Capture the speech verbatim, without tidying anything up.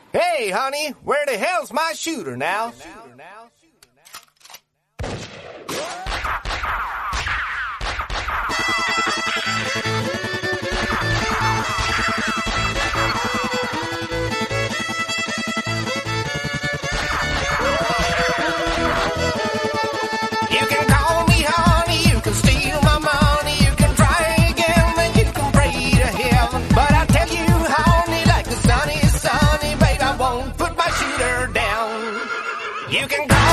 Hey, honey, where the hell's my shooter now? You can call me honey, you can steal my money, you can try again, and you can pray to heaven. But I tell you, honey, like the sun is sunny, babe, I won't put my shooter down. You can call